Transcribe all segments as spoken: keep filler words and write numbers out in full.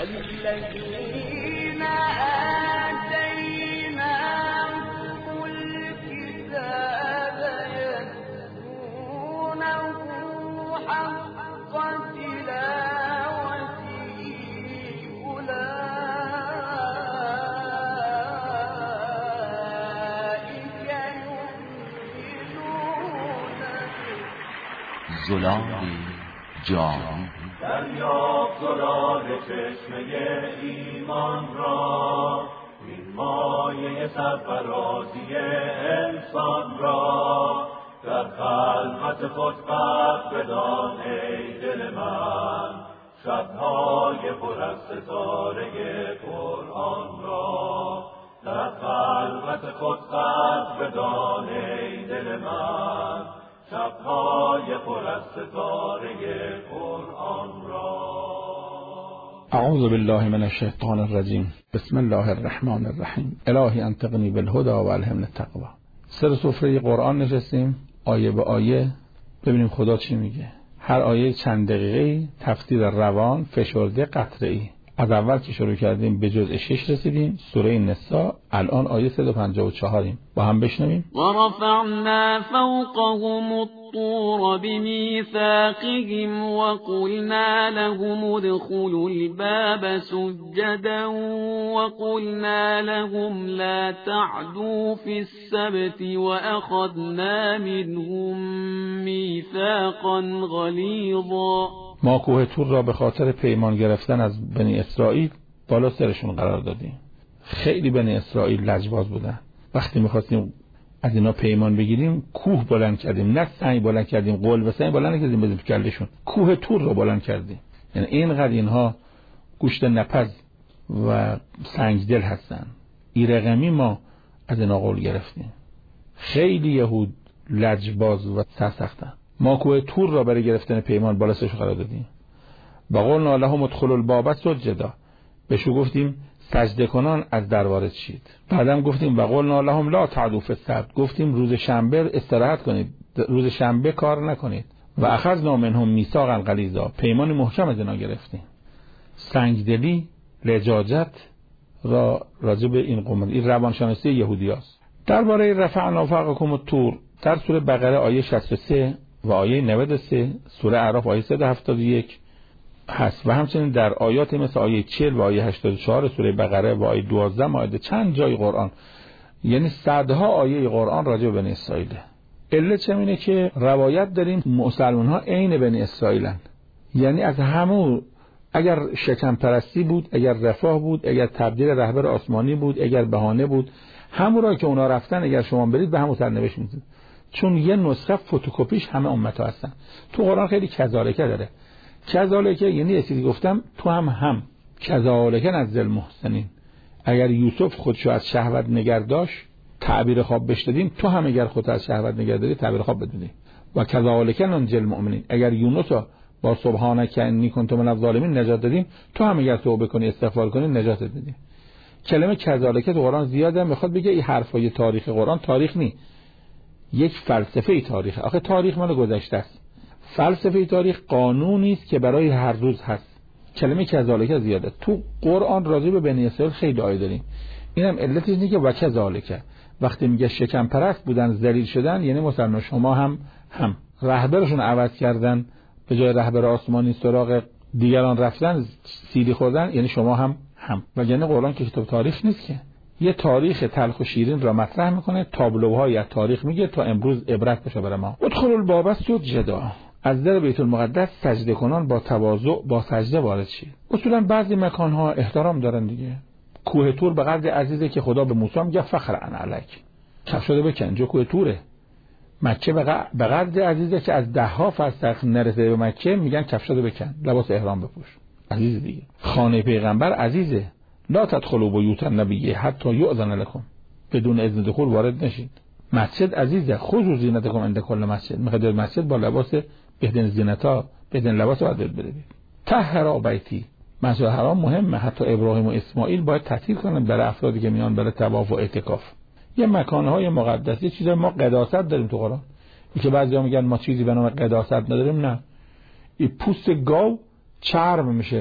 الذين آتيناهم الكتاب يتلونه حق تلاوته أولئك يؤمنون به. زلال جان دریاب زلال چشمه ایمان را، این مایه سرفرازی انسان را، در خلوت خود قد بدان ای دل من، شبهای پر از ستاره قرآن را، در خلوت خود قد بدان ای دل من، شبهای پر از ستاره قرآن را. اعوذ بالله من الشیطان الرجیم. بسم الله الرحمن الرحیم. الهی انطقنی بالهدی و الهمنی التقوی. سر سفره قرآن نشستیم، آیه به آیه ببینیم خدا چی میگه. هر آیه چند دقیقه تفسیر روان فشرده قطعی. از اول که شروع کردیم به جزء شش رسیدیم، سوره نساء. الان آیه صد و پنجاه و چهار با هم بشنویم. و رفعنا فوقهم الطور بمیثاقهم و قلنا لهم ادخلوا الباب سجدا و قلنا لهم لا تعدوا في السبت و اخذنا منهم میثاقا غلیظا. ما کوه طور را به خاطر پیمان گرفتن از بنی اسرائیل بالا سرشون قرار دادیم. خیلی بنی اسرائیل لجباز بودن. وقتی می‌خواستیم از اینا پیمان بگیریم، کوه بلند کردیم، نه سنگ بلند کردیم، قول به سنگ بلند کردیم بزنیم تو کلهشون. کوه طور را بلند کردیم. یعنی اینقدر اینها گوشت نپز و سنگدل هستن. این رقمی ما از اینا قول گرفتیم. خیلی یهود لجباز و سرسختن. ما کوه طور را برای گرفتن پیمان بالا سرش قرار دادیم. و قلنا لهم ادخلوا الباب سجدا، بهشون گفتیم سجده کنان از در وارد شید. بعدم گفتیم و قلنا لهم لا تعدوا فی السبت، گفتیم روز شنبه استراحت کنید، روز شنبه کار نکنید. و اخذنا منهم میثاقا غلیظا، پیمان محکم از اینا گرفتیم. سنگدلی، لجاجت را راجع به این قوم، این روانشناسی یهودیاست. درباره رفعنا فوقکم الطور در سوره بقره آیه شصت و سه و آیه نود و سه، سوره اعراف آیه صد و هفتاد و یک هست و همچنین در آیات مثل آیه چهل و آیه هشتاد و چهار سوره بقره و آیه دوازده مایده چند جای قرآن، یعنی صدها آیه قرآن راجع به بنی اسرائیل. علت چه اینه که روایت داریم مسلمان ها عین بنی اسرائیلن، یعنی از همون، اگر شکم پرستی بود، اگر رفاه بود، اگر تبدیل رهبر آسمانی بود، اگر بهانه بود، همون را که اونا رفتن اگر شما برید به همون سرنوشت می‌رسید. چون یه نسخه فتوکپیش همه امت‌ها هستن. تو قرآن خیلی کذالکه داره. کذالکه یعنی یه چیزی گفتم تو هم هم کذالکه نزل المحسنین. اگر یوسف خودشو از شهوت نگرداشت تعبیر خواب بهش دادیم، تو هم اگر خودت از شهوت نگرداری تعبیر خواب بدونی. و کذالکه ننجی المؤمنین، اگر یونس با سبحانک انی کنت من الظالمین نجات دادیم، تو هم اگر توبه کنی استغفار کنی نجات دادیم. کلمه کذالکه تو قرآن زیاده، میخواد بگه این حرفای تاریخ قرآن تاریخ نی، یک فلسفه تاریخ. آخه تاریخ مال گذشته است. فلسفه تاریخ قانونی است که برای هر روز هست. کلمه کذالکه زیاده. تو قرآن راجع به بنی اسرائیل خیلی آیه داریم. اینم علتش اینه که وکذالکه وقتی میگه شکم پرست بودن، ذلیل شدن، یعنی مثلا شما هم هم رهبرشون عوض کردن، به جای رهبر آسمانی سراغ دیگران رفتن، سیلی خوردن، یعنی شما هم هم. و یعنی قرآن که کتاب تاریخ نیست، که یه تاریخ تلخ و شیرین را مطرح میکنه، تابلوهای از تاریخ میگه تا امروز عبرت بشه برای ما. ادخلوا الباب سجدا، از در بیت المقدس سجده کنان با تواضع با سجده وارد شید. اصولا بعضی مکانها احترام دارن دیگه. کوه طور به قدر عزیزه که خدا به موسی میگه فخر ان علیک، کفشاتو بکن، جو کوه طوره. مکه به قدر عزیزه که از ده ها فرسخ نرسه به مکه میگن کفشاتو بکن، لباس احرام بپوش. عزیز دیگه. خانه پیغمبر عزیزه. لا تدخلوا بیوت النبی حتی یؤذن لكم، بدون اذن دخول وارد نشید. مسجد عزیزه، خذوا زینتکم عند کل مسجد، میخواد مسجد با لباس بهترین زینتا، بهترین لباس وارد برید. طهر بیتی، مسجد حرام مهمه، حتی ابراهیم و اسماعیل باید تطهیر کنن برای افرادی که میان برای طواف و اعتکاف. یه مکانهای مقدس، یه چیزای ما قداست داریم تو قرآن. این که بعضیا میگن ما چیزی به نام قداست نداریم، نه. این پوست گاو چرم میشه،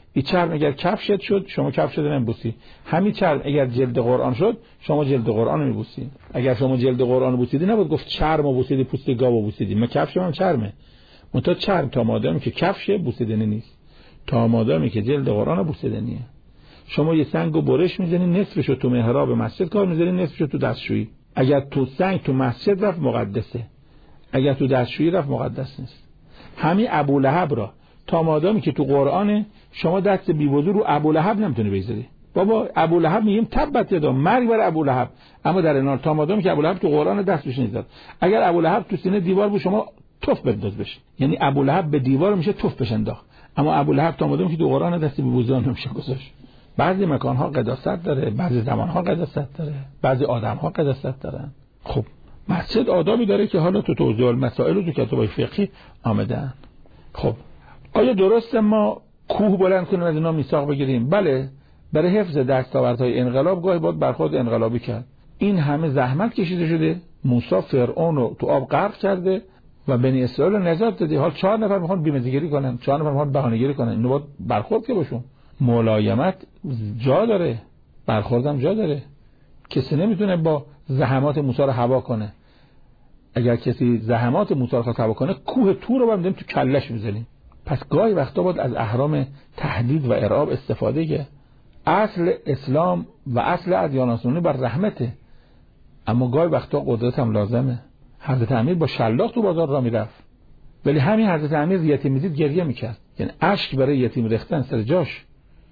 این چرم اگر کفشت شد شما کفش رو نمیبوسی، همین چرم اگر جلد قرآن شد شما جلد قرآن رو میبوسی. اگر شما جلد قرآن رو بوسیدی نبود گفت چرم رو بوسیدی، پوست گاو رو بوسیدی. من کفش من چرمه، منتها چرم تا مادامی که کفش بوسیدنی نیست، تا مادامی که جلد قرآن رو بوسیدنیه. شما یه سنگو برش میزنی، نصفشو تو محراب مسجد کار میذاری، نصفشو تو دستشویی. اگر تو سنگ تو مسجد رفت مقدسه، اگر تو دستشویی رفت مقدس نیست. همین ابولهب را تا مادامی که تو قرآن شما دست بی‌وضو رو ابولهب نمیتونی بذاری. بابا ابولهب میگیم تبت یدا، مرگ بر ابولهب، اما در انار تا مادامی که ابولهب تو قرآن دستش نیست. اگر ابولهب تو سینه دیوار بود شما توف بنداز بشه، یعنی ابولهب به دیوار میشه توف بشه انداخت، اما ابولهب تا مادامی که تو قرآن دست بی‌وضو نمیشه گذاشت. بعضی مکان‌ها قداست داره، بعضی زمان‌ها قداست داره، بعضی آدم‌ها قداست دارن. خب مسجد آدابی داره که حالا تو توضیح المسائل و تو کتاب‌های فقهی آمدن. خب آیا درسته ما کوه بلند کنیم از اینا میثاق بگیریم؟ بله، برای حفظ دستاوردهای انقلاب گاهی باید برخورد انقلابی کرد. این همه زحمت کشیده شده، موسی فرعون رو تو آب غرق کرده و بنی اسرائیل رو نجات داده. حال چهار نفر میخوان بی‌مزه‌گیری کنن، چهار نفر میخوان بهانه‌گیری کنن، اینو باید برخورد که باشون. ملایمت جا داره، برخوردم جا داره. کسی نمیتونه با زحمات موسی رو هوا کنه. اگر کسی زحمات موسی رو هوا کنه کوه تور رو هم تو کلش می‌زنیم. پس گاهی وقتا باید از اهرام تهدید و ارعاب استفاده که اصل اسلام و اصل ادیان آسمانی بر رحمته، اما گاهی وقتا قدرت هم لازمه. حضرت امیر با شلاق تو بازار را میرفت، ولی همین حضرت امیر یتیم میدید گریه میکرد، یعنی اشک برای یتیم ریختن سر جاش.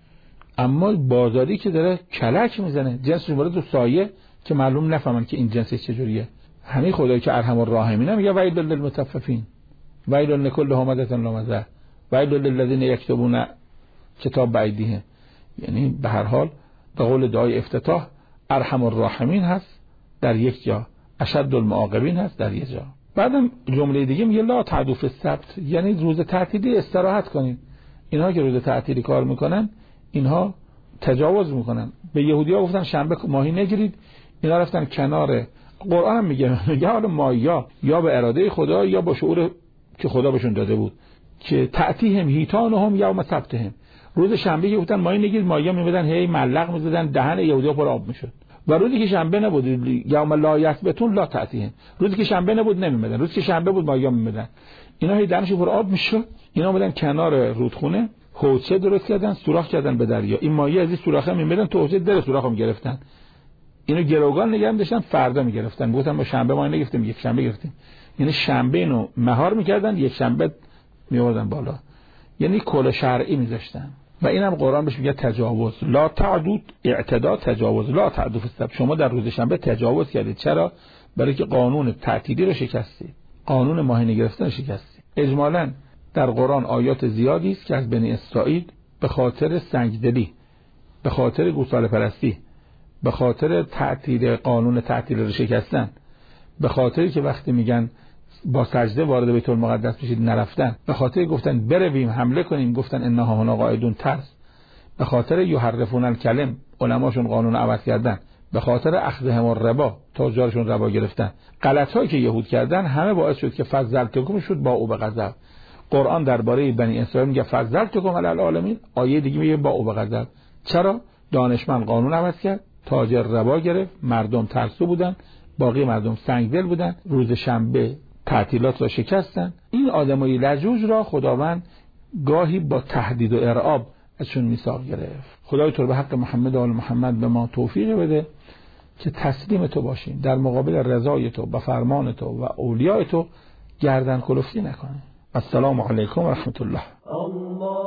اما بازاری که داره کلک میزنه، جنسش وارد تو سایه که معلوم نفهمن که این جنس چجوریه. همین خدایی که ارحم الراحمین میگه ویل للمطففین ویل لکل همزه لمزه ویل للذین یکتبون کتاب بایدیهم. یعنی به هر حال به قول دعای افتتاح ارحم الراحمین هست در یک جا، اشد المعاقبین هست در یک جا. بعدم جمله دیگه میگه لا تعدوا فی السبت، یعنی روز تعطیلی استراحت کنید. اینها که روز تعطیلی کار میکنن اینها تجاوز میکنن. به یهودی‌ها گفتن شنبه ماهی نگیرید، اینا رفتن کنار. قرآن هم میگه میگه حالا ماهیا یا به اراده خدا یا با شعور که خدا بهشون داده بود که تأتیهم هیتانهم یوم سبتهم. روز شنبه گفتن ماهی نگیرید، ماهیا میمدن هی ملق میزدن، دهن یهودی‌ها پر آب میشد. و روزی که شنبه نبود یوم لا یثبتون لا تأتیهم، روزی که شنبه نبود نمیمدن، روزی که شنبه بود ماهیا میمدن. اینا هی دهنش پر آب میشد. اینا اومدن کنار رودخونه حوضچه درست کردن، سوراخ کردن به دریا. این ماهی از این سوراخه میمدن تو حوض در سوراخم گرفتن. اینو گروگان نگه داشتن، فردا میگرفتن. گفتن ما شنبه ما نگرفتیم، یک شنبه گرفتیم. یعنی شنبه اینو مهار میکردن، یک شنبه میوردن بالا، یعنی کل شرعی میذاشتن. و اینم قرآن بهش میگه تجاوز. لا تعدو، اعتدا تجاوز. لا تعدو فی السبت، شما در روز شنبه تجاوز کردید. چرا؟ برای که قانون تعطیلی رو شکستید، قانون ماهی نگرفتن رو شکستید. اجمالاً در قرآن آیات زیادی است که از بنی اسرائیل به خاطر سنگدلی، به خاطر گوساله پرستی، به خاطر تعطیل قانون تعطیل رو شکستن، به خاطری که وقتی میگن با سجده وارد بیت المقدس بشید نرفتن، به خاطر گفتن برویم حمله کنیم گفتن انها هنا قاعدون ترس، به خاطر یحرفون الکلم علماشون قانون عوض کردن، به خاطر اخذهم الربا تاجرشون ربا گرفتن، غلطایی که یهود کردن همه باعث شد که فضلتکم شد با او به غضب. قرآن درباره بنی اسرائیل میگه فضلتکم علی العالمین، آیه دیگه میگه با او به غضب. چرا؟ دانشمند قانون عوض کرد، تاجر ربا گرفت، مردم ترسو بودن، باقی مردم سنگدل بودن، روز شنبه تعطیلات را شکستن. این آدمای لجوج را خداوند گاهی با تهدید و ارعاب ازشون میثاق گرفت. خدای تو به حق محمد و آل محمد به ما توفیق بده که تسلیم تو باشیم، در مقابل رضای تو و فرمان تو و اولیاء تو گردن کلفتی نکنیم. السلام علیکم و رحمت الله.